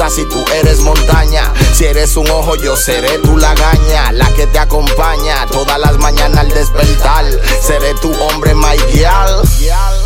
si tú eres montaña. Si eres un ojo, yo seré tu lagaña, la que te acompaña todas las mañanas al despertar. Seré tu hombre, my girl.